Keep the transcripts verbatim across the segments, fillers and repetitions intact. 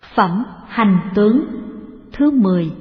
Phẩm Hành Tướng thứ mười.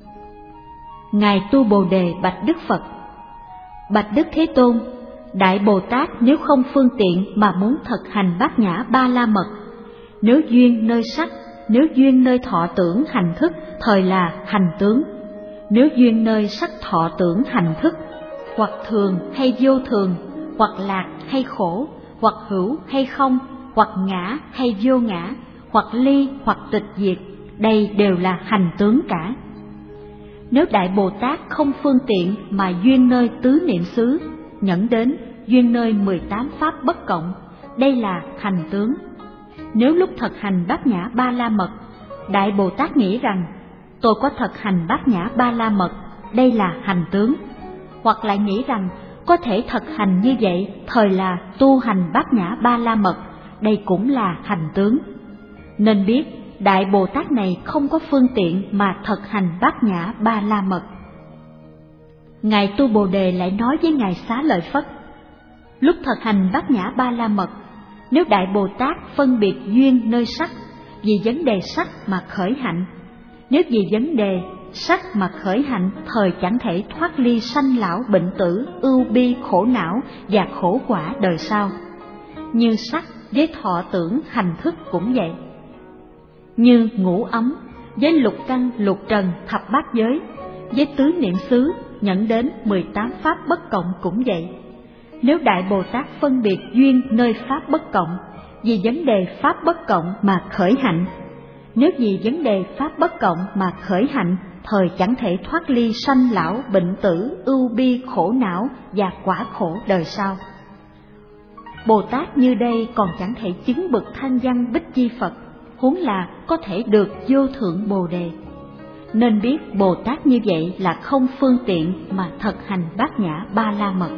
Ngài Tu Bồ Đề bạch Đức Phật: Bạch Đức Thế Tôn, Đại Bồ Tát nếu không phương tiện mà muốn thực hành bát nhã ba la mật, nếu duyên nơi sắc, nếu duyên nơi thọ tưởng hành thức, thời là hành tướng. Nếu duyên nơi sắc thọ tưởng hành thức, hoặc thường hay vô thường, hoặc lạc hay khổ, hoặc hữu hay không, hoặc ngã hay vô ngã, hoặc ly hoặc tịch diệt, đây đều là hành tướng cả. Nếu Đại Bồ Tát không phương tiện mà duyên nơi tứ niệm xứ, nhẫn đến duyên nơi mười tám pháp bất cộng, đây là hành tướng. Nếu lúc thực hành bát nhã ba la mật, Đại Bồ Tát nghĩ rằng tôi có thực hành bát nhã ba la mật, đây là hành tướng, hoặc lại nghĩ rằng có thể thực hành như vậy thời là tu hành bát nhã ba la mật, đây cũng là hành tướng. Nên biết Đại Bồ Tát này không có phương tiện mà thực hành bát nhã ba la mật. Ngài Tu Bồ Đề lại nói với Ngài Xá Lợi Phất: Lúc thực hành bát nhã ba la mật, nếu Đại Bồ Tát phân biệt duyên nơi sắc, vì vấn đề sắc mà khởi hạnh, nếu vì vấn đề sắc mà khởi hạnh, thời chẳng thể thoát ly sanh lão bệnh tử, ưu bi khổ não và khổ quả đời sau. Như sắc với thọ tưởng hành thức cũng vậy. Như ngũ ấm với lục căn lục trần thập bát giới, với tứ niệm xứ nhận đến mười tám pháp bất cộng cũng vậy. Nếu Đại Bồ Tát phân biệt duyên nơi pháp bất cộng, vì vấn đề pháp bất cộng mà khởi hạnh, nếu vì vấn đề pháp bất cộng mà khởi hạnh, thời chẳng thể thoát ly sanh lão bệnh tử, ưu bi khổ não và quả khổ đời sau. Bồ Tát như đây còn chẳng thể chứng bậc thanh văn Bích Chi Phật, huống là có thể được vô thượng Bồ Đề. Nên biết Bồ Tát như vậy là không phương tiện mà thực hành bát nhã ba la mật.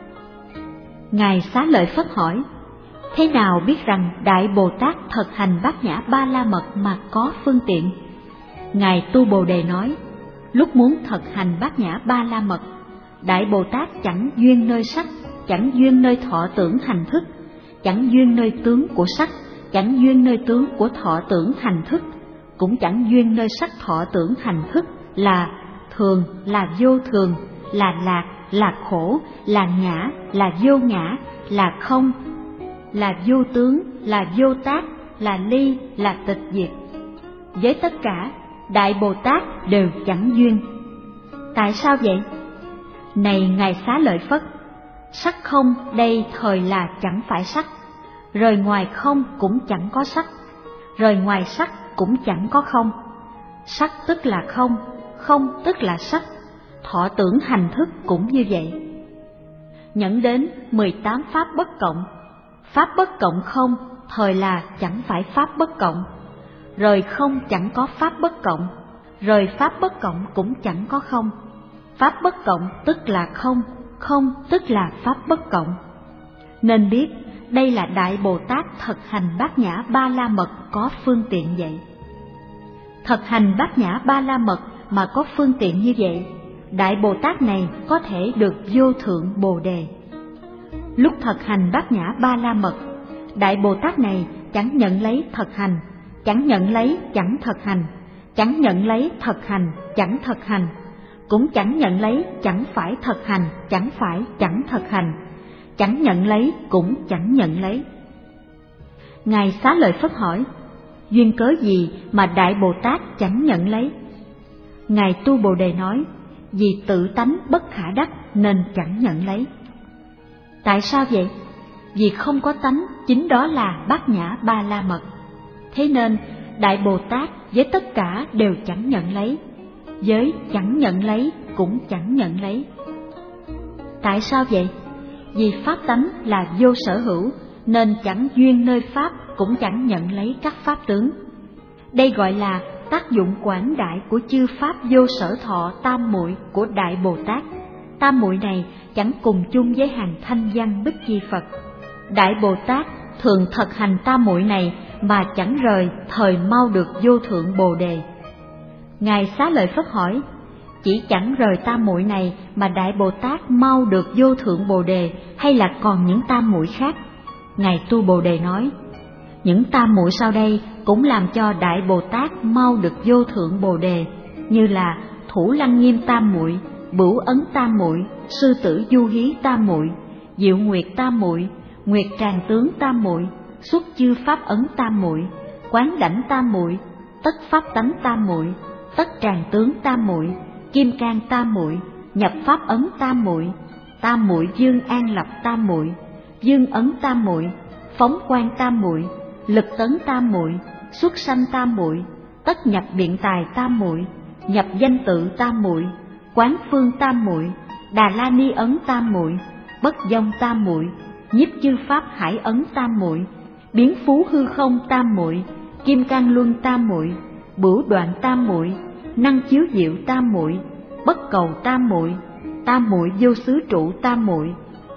Ngài Xá Lợi Phất hỏi: Thế nào biết rằng Đại Bồ Tát thực hành bát nhã ba la mật mà có phương tiện? Ngài Tu Bồ Đề nói: Lúc muốn thực hành bát nhã ba la mật, Đại Bồ Tát chẳng duyên nơi sắc, chẳng duyên nơi thọ tưởng hành thức, chẳng duyên nơi tướng của sắc, chẳng duyên nơi tướng của thọ tưởng hành thức, cũng chẳng duyên nơi sắc thọ tưởng hành thức là thường, là vô thường, là lạc, là khổ, là ngã, là vô ngã, là không, là vô tướng, là vô tác, là ly, là tịch diệt. Với tất cả, Đại Bồ Tát đều chẳng duyên. Tại sao vậy? Này Ngài Xá Lợi Phất, sắc không đây thời là chẳng phải sắc, rời ngoài không cũng chẳng có sắc, rời ngoài sắc cũng chẳng có không. Sắc tức là không, không tức là sắc, thọ tưởng hành thức cũng như vậy. Nhẫn đến mười tám pháp bất cộng, pháp bất cộng không thời là chẳng phải pháp bất cộng, rời không chẳng có pháp bất cộng, rời pháp bất cộng cũng chẳng có không. Pháp bất cộng tức là không, không tức là pháp bất cộng. Nên biết đây là Đại Bồ Tát thực hành bát nhã ba la mật có phương tiện vậy. Thực hành bát nhã ba la mật mà có phương tiện như vậy, Đại Bồ Tát này có thể được vô thượng Bồ Đề. Lúc thực hành bát nhã ba la mật, Đại Bồ Tát này chẳng nhận lấy thực hành, chẳng nhận lấy chẳng thực hành, chẳng nhận lấy thực hành, chẳng thực hành, cũng chẳng nhận lấy chẳng phải thực hành, chẳng phải chẳng thực hành, chẳng nhận lấy cũng chẳng nhận lấy. Ngài Xá Lợi Phất hỏi: Duyên cớ gì mà Đại Bồ Tát chẳng nhận lấy? Ngài Tu Bồ Đề nói: Vì tự tánh bất khả đắc nên chẳng nhận lấy. Tại sao vậy? Vì không có tánh, chính đó là bát nhã ba la mật. Thế nên Đại Bồ Tát với tất cả đều chẳng nhận lấy, với chẳng nhận lấy cũng chẳng nhận lấy. Tại sao vậy? Vì pháp tánh là vô sở hữu, nên chẳng duyên nơi pháp cũng chẳng nhận lấy các pháp tướng. Đây gọi là tác dụng quảng đại của chư pháp vô sở thọ tam muội của Đại Bồ Tát. Tam muội này chẳng cùng chung với hàng thanh văn Bích Chi Phật. Đại Bồ Tát thường thực hành tam muội này mà chẳng rời thời mau được vô thượng Bồ Đề. Ngài Xá Lợi Phất hỏi: Chỉ chẳng rời tam muội này mà Đại Bồ Tát mau được vô thượng Bồ Đề, hay là còn những tam muội khác? Ngài Tu Bồ Đề nói: Những tam muội sau đây cũng làm cho Đại Bồ Tát mau được vô thượng Bồ đề, như là Thủ Lăng Nghiêm tam muội, Bửu Ấn tam muội, Sư Tử Du Hí tam muội, Diệu Nguyệt tam muội, Nguyệt Tràng Tướng tam muội, Xuất Chư Pháp Ấn tam muội, Quán Đảnh tam muội, Tất Pháp Tánh tam muội, Tất Tràng Tướng tam muội, Kim Cang tam muội, Nhập Pháp Ấn tam muội, Tam muội Dương An Lập tam muội, Dương Ấn tam muội, Phóng Quang tam muội, Lực Tấn tam muội, Xuất Sanh tam muội, Tất Nhập Biện Tài tam muội, Nhập Danh Tự tam muội, Quán Phương tam muội, Đà La Ni Ấn tam muội, Bất Vong tam muội, Nhiếp Chư Pháp Hải Ấn tam muội, Biến Phú Hư Không tam muội, Kim Cang Luân tam muội, Bửu Đoạn tam muội, Năng Chiếu Diệu tam muội, Bất Cầu tam muội, Tam muội Vô Xứ Trụ tam muội,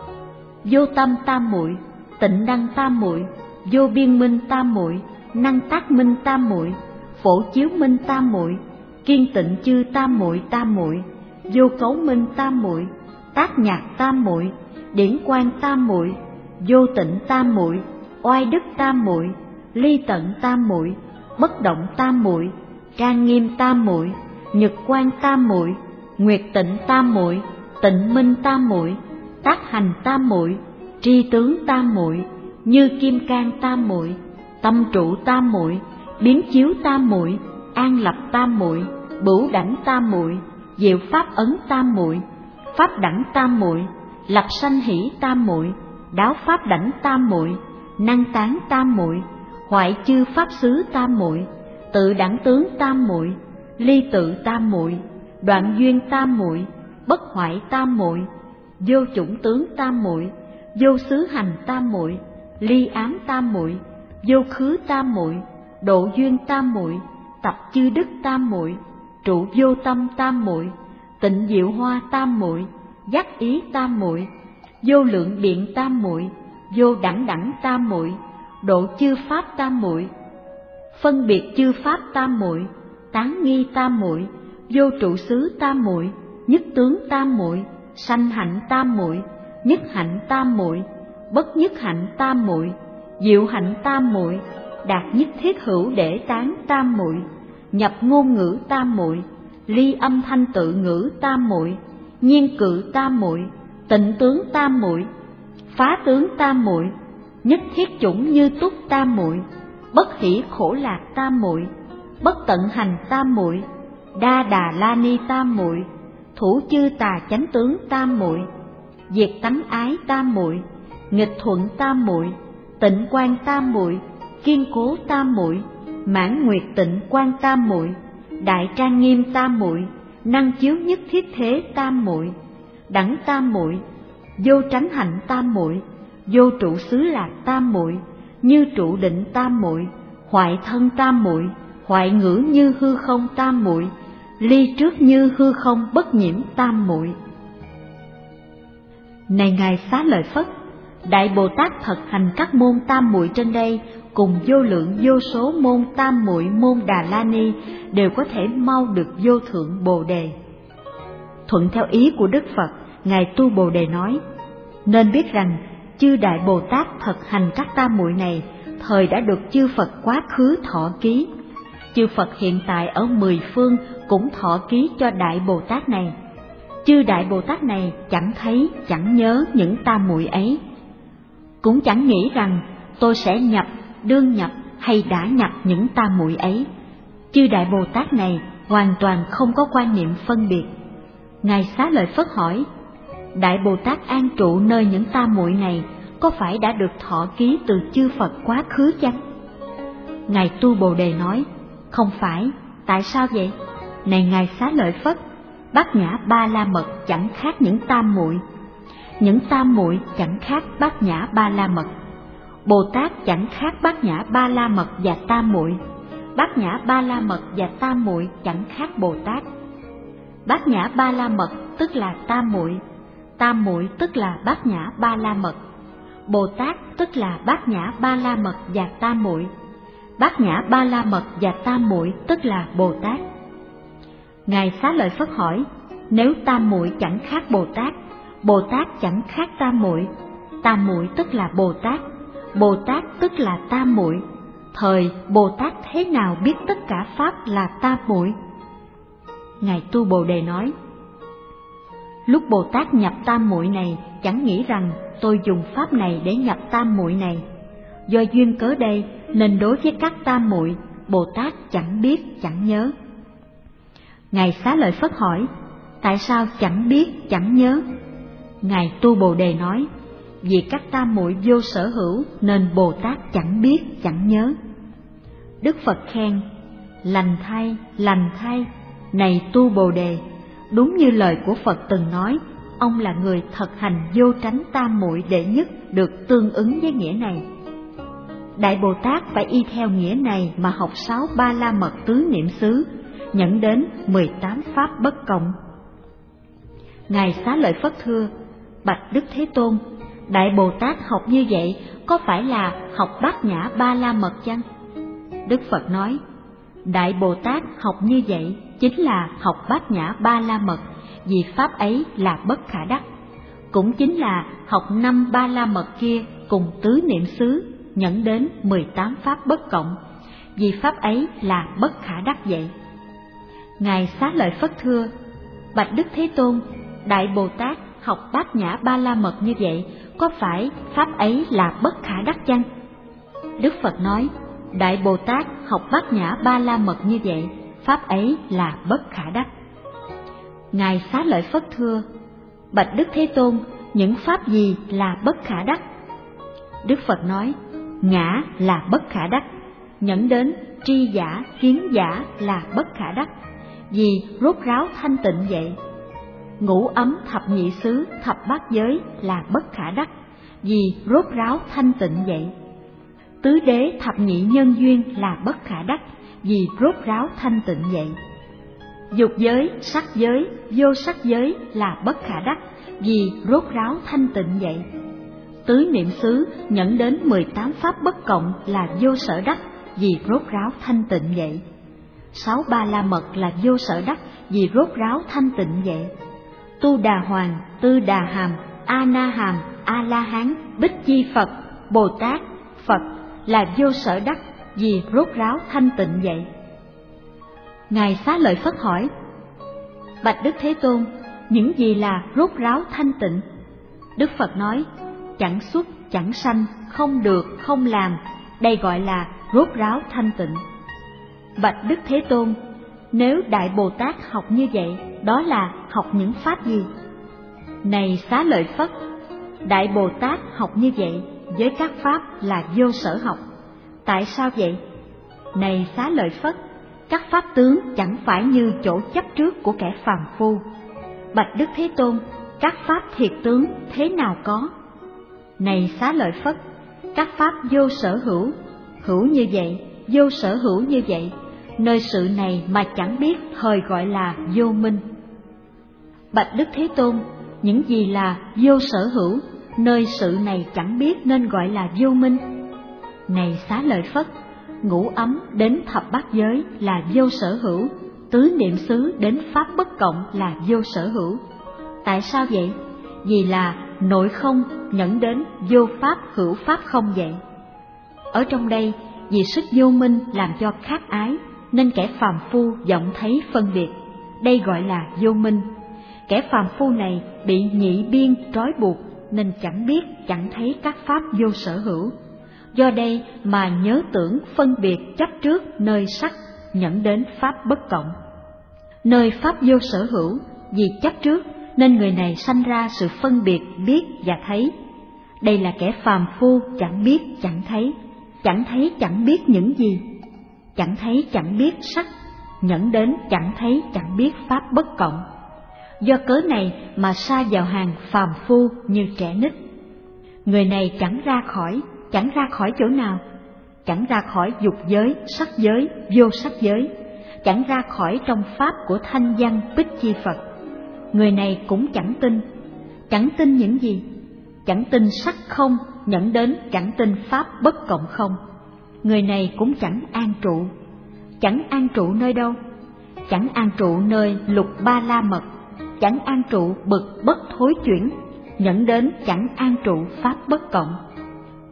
Vô Tâm tam muội, Tịnh Đăng tam muội, Vô Biên Minh tam muội, Năng Tác Minh tam muội, Phổ Chiếu Minh tam muội, Kiên Tịnh Chư tam muội tam muội, Vô Cấu Minh tam muội, Tác Nhạc tam muội, Điển Quang tam muội, Vô Tịnh tam muội, Oai Đức tam muội, Ly Tận tam muội, Bất Động tam muội, Trang Nghiêm tam muội, Nhật Quang tam muội, Nguyệt Tịnh tam muội, Tịnh Minh tam muội, Tác Hành tam muội, Tri Tướng tam muội, Như Kim Cang tam muội, Tâm Trụ tam muội, Biến Chiếu tam muội, An Lập tam muội, Bửu Đảnh tam muội, Diệu Pháp Ấn tam muội, Pháp Đẳng tam muội, Lập Sanh Hỷ tam muội, Đáo Pháp Đảnh tam muội, Năng Tán tam muội, Hoại Chư Pháp Xứ tam muội, Tự Đẳng Tướng tam muội, Ly Tự tam muội, Đoạn Duyên tam muội, Bất Hoại tam muội, Vô Chủng Tướng tam muội, Vô Xứ Hành tam muội, Ly Ám tam muội, Vô Khứ tam muội, Độ Duyên tam muội, Tập Chư Đức tam muội, Trụ Vô Tâm tam muội, Tịnh Diệu Hoa tam muội, Giác Ý tam muội, Vô Lượng Biện tam muội, Vô Đẳng Đẳng tam muội, Độ Chư Pháp tam muội, Phân Biệt Chư Pháp tam muội, Tán Nghi tam muội, Vô Trụ Xứ tam muội, Nhất Tướng tam muội, Sanh Hạnh tam muội, Nhất Hạnh tam muội, Bất Nhất Hạnh tam muội, Diệu Hạnh tam muội, Đạt Nhất Thiết Hữu Để Tán tam muội, Nhập Ngôn Ngữ tam muội, Ly Âm Thanh Tự Ngữ tam muội, Nhiên Cự tam muội, Tịnh Tướng tam muội, Phá Tướng tam muội, Nhất Thiết Chủng Như Túc tam muội, Bất Hỷ Khổ Lạc tam muội, Bất Tận Hành tam muội, Đa Đà La Ni tam muội, Thủ Chư Tà Chánh Tướng tam muội, Diệt Tánh Ái tam muội, Nghịch Thuận tam muội, Tịnh Quang tam muội, Kiên Cố tam muội, Mãn Nguyệt Tịnh Quang tam muội, Đại Trang Nghiêm tam muội, Năng Chiếu Nhất Thiết Thế tam muội, Đẳng tam muội, Vô Tránh Hạnh tam muội, Vô Trụ Xứ Lạc tam muội, Như Trụ Định tam muội, Hoại Thân tam muội, Hoại Ngữ Như Hư Không tam muội, Ly Trước Như Hư Không Bất Nhiễm tam muội. Này Ngài Xá Lợi Phất, Đại Bồ Tát thật hành các môn tam muội trên đây cùng vô lượng vô số môn tam muội môn Đà La Ni đều có thể mau được vô thượng Bồ đề. Thuận theo ý của Đức Phật, Ngài Tu Bồ Đề nói: nên biết rằng chư Đại Bồ Tát thật hành các tam muội này thời đã được chư Phật quá khứ thọ ký. Chư Phật hiện tại ở mười phương cũng thọ ký cho Đại Bồ Tát này. Chư Đại Bồ Tát này chẳng thấy, chẳng nhớ những tam muội ấy, cũng chẳng nghĩ rằng tôi sẽ nhập, đương nhập hay đã nhập những tam muội ấy. Chư Đại Bồ Tát này hoàn toàn không có quan niệm phân biệt. Ngài Xá Lợi Phất hỏi: Đại Bồ Tát an trụ nơi những tam muội này có phải đã được thọ ký từ chư Phật quá khứ chăng? Ngài Tu Bồ Đề nói: không phải. Tại sao vậy? Này Ngài Xá Lợi Phất, Bát Nhã Ba La Mật chẳng khác những tam muội, những tam muội chẳng khác Bát Nhã Ba La Mật. Bồ Tát chẳng khác Bát Nhã Ba La Mật và tam muội. Bát Nhã Ba La Mật và tam muội chẳng khác Bồ Tát. Bát Nhã Ba La Mật tức là tam muội, tam muội tức là Bát Nhã Ba La Mật. Bồ Tát tức là Bát Nhã Ba La Mật và tam muội. Bát Nhã Ba La Mật và tam muội tức là Bồ Tát. Ngài Xá Lợi Phất hỏi: nếu tam muội chẳng khác Bồ Tát, Bồ Tát chẳng khác tam muội, tam muội tức là Bồ Tát, Bồ Tát tức là tam muội. Thời Bồ Tát thế nào biết tất cả pháp là tam muội? Ngài Tu Bồ Đề nói: lúc Bồ Tát nhập tam muội này, chẳng nghĩ rằng tôi dùng pháp này để nhập tam muội này. Do duyên cớ đây nên đối với các tam muội, Bồ Tát chẳng biết chẳng nhớ. Ngài Xá Lợi Phất hỏi: tại sao chẳng biết chẳng nhớ? Ngài Tu Bồ Đề nói: vì các tam muội vô sở hữu nên Bồ Tát chẳng biết chẳng nhớ. Đức Phật khen: lành thay, lành thay, này Tu Bồ Đề, đúng như lời của Phật từng nói, ông là người thực hành vô tránh tam muội đệ nhất, được tương ứng với nghĩa này. Đại Bồ Tát phải y theo nghĩa này mà học sáu ba la mật tứ niệm xứ, nhẫn đến mười tám pháp bất cộng. Ngài Xá Lợi Phất thưa: bạch Đức Thế Tôn, Đại Bồ Tát học như vậy có phải là học bát nhã ba la mật chăng? Đức Phật nói: Đại Bồ Tát học như vậy chính là học bát nhã ba la mật, vì pháp ấy là bất khả đắc. Cũng chính là học năm ba la mật kia cùng tứ niệm xứ, nhẫn đến mười tám pháp bất cộng, vì pháp ấy là bất khả đắc vậy. Ngài Xá Lợi Phất thưa: bạch Đức Thế Tôn, Đại Bồ Tát học bát nhã ba la mật như vậy có phải pháp ấy là bất khả đắc chăng? Đức Phật nói: Đại Bồ Tát học bát nhã ba la mật như vậy, pháp ấy là bất khả đắc. Ngài Xá Lợi Phất thưa: bạch Đức Thế Tôn, những pháp gì là bất khả đắc? Đức Phật nói: ngã là bất khả đắc, nhẫn đến tri giả, kiến giả là bất khả đắc, vì rốt ráo thanh tịnh vậy. Ngũ ấm thập nhị xứ, thập bát giới là bất khả đắc, vì rốt ráo thanh tịnh vậy. Tứ đế thập nhị nhân duyên là bất khả đắc, vì rốt ráo thanh tịnh vậy. Dục giới, sắc giới, vô sắc giới là bất khả đắc, vì rốt ráo thanh tịnh vậy. Tứ niệm xứ nhẫn đến mười tám pháp bất cộng là vô sở đắc, vì rốt ráo thanh tịnh vậy. Sáu ba la mật là vô sở đắc, vì rốt ráo thanh tịnh vậy. Tu Đà Hoàng, Tư Đà Hàm, A Na Hàm, A La Hán, Bích Chi Phật, Bồ Tát, Phật là vô sở đắc, vì rốt ráo thanh tịnh vậy. Ngài Xá Lợi Phất hỏi: bạch Đức Thế Tôn, những gì là rốt ráo thanh tịnh? Đức Phật nói: chẳng xuất, chẳng sanh, không được, không làm, đây gọi là rốt ráo thanh tịnh. Bạch Đức Thế Tôn, nếu Đại Bồ Tát học như vậy, đó là học những pháp gì? Này Xá Lợi Phất, Đại Bồ Tát học như vậy với các pháp là vô sở học. Tại sao vậy? Này Xá Lợi Phất, các pháp tướng chẳng phải như chỗ chấp trước của kẻ phàm phu. Bạch Đức Thế Tôn, các pháp thiệt tướng thế nào có? Này Xá Lợi Phất, các pháp vô sở hữu, hữu như vậy, vô sở hữu như vậy, nơi sự này mà chẳng biết thời gọi là vô minh. Bạch Đức Thế Tôn, những gì là vô sở hữu, nơi sự này chẳng biết nên gọi là vô minh. Này Xá Lợi Phất, ngũ ấm đến thập bát giới là vô sở hữu, tứ niệm xứ đến pháp bất cộng là vô sở hữu. Tại sao vậy? Vì là nội không nhẫn đến vô pháp hữu pháp không vậy. Ở trong đây, vì sức vô minh làm cho khát ái, nên kẻ phàm phu vọng thấy phân biệt, đây gọi là vô minh. Kẻ phàm phu này bị nhị biên trói buộc, nên chẳng biết chẳng thấy các pháp vô sở hữu. Do đây mà nhớ tưởng phân biệt chấp trước nơi sắc, nhẫn đến pháp bất cộng. Nơi pháp vô sở hữu, vì chấp trước nên người này sanh ra sự phân biệt biết và thấy. Đây là kẻ phàm phu chẳng biết chẳng thấy, chẳng thấy chẳng biết những gì, chẳng thấy chẳng biết sắc, nhẫn đến chẳng thấy chẳng biết pháp bất cộng. Do cớ này mà sa vào hàng phàm phu như trẻ nít. Người này chẳng ra khỏi, chẳng ra khỏi chỗ nào? Chẳng ra khỏi dục giới, sắc giới, vô sắc giới, chẳng ra khỏi trong pháp của thanh văn Bích Chi Phật. Người này cũng chẳng tin. Chẳng tin những gì? Chẳng tin sắc không, nhẫn đến chẳng tin pháp bất cộng không. Người này cũng chẳng an trụ. Chẳng an trụ nơi đâu? Chẳng an trụ nơi lục ba la mật, chẳng an trụ bực bất thối chuyển, nhẫn đến chẳng an trụ pháp bất cộng.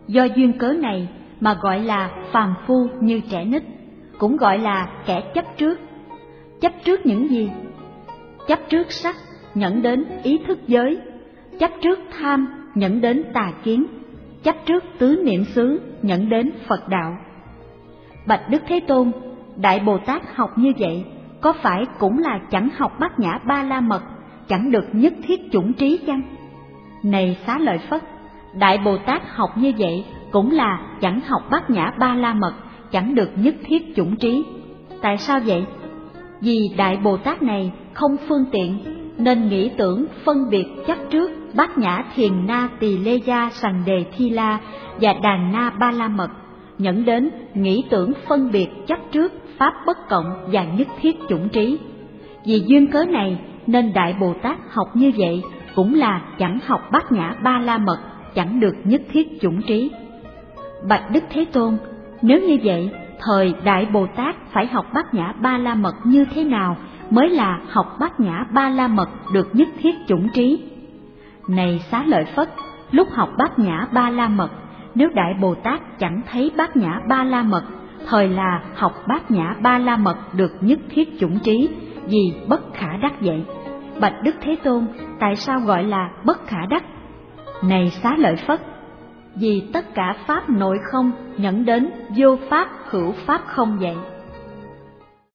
Do duyên cớ này mà gọi là phàm phu như trẻ nít, cũng gọi là kẻ chấp trước. Chấp trước những gì? Chấp trước sắc, nhẫn đến ý thức giới; chấp trước tham, nhẫn đến tà kiến; chấp trước tứ niệm xứ, nhẫn đến Phật đạo. Bạch Đức Thế Tôn, Đại Bồ Tát học như vậy, có phải cũng là chẳng học Bát Nhã Ba La Mật, chẳng được nhất thiết chủng trí chăng? Này Xá Lợi Phất, Đại Bồ Tát học như vậy cũng là chẳng học Bát Nhã Ba La Mật, chẳng được nhất thiết chủng trí. Tại sao vậy? Vì Đại Bồ Tát này không phương tiện, nên nghĩ tưởng phân biệt chấp trước Bát Nhã Thiền Na Tỳ Lê Gia Sằng Đề Thi La và Đàn Na Ba La Mật, nhẫn đến nghĩ tưởng phân biệt chấp trước Pháp bất cộng và nhất thiết chủng trí. Vì duyên cớ này nên Đại Bồ Tát học như vậy cũng là chẳng học Bát Nhã Ba La Mật, chẳng được nhất thiết chủng trí. Bạch Đức Thế Tôn, nếu như vậy, thời Đại Bồ Tát phải học Bát Nhã Ba La Mật như thế nào mới là học Bát Nhã Ba La Mật được nhất thiết chủng trí? Này Xá Lợi Phất, lúc học Bát Nhã Ba La Mật, nếu Đại Bồ Tát chẳng thấy Bát Nhã Ba La Mật, thời là học Bát Nhã Ba La Mật được nhất thiết chủng trí, vì bất khả đắc vậy. Bạch Đức Thế Tôn, tại sao gọi là bất khả đắc? Này Xá Lợi Phất, vì tất cả pháp nội không nhẫn đến vô pháp hữu pháp không vậy.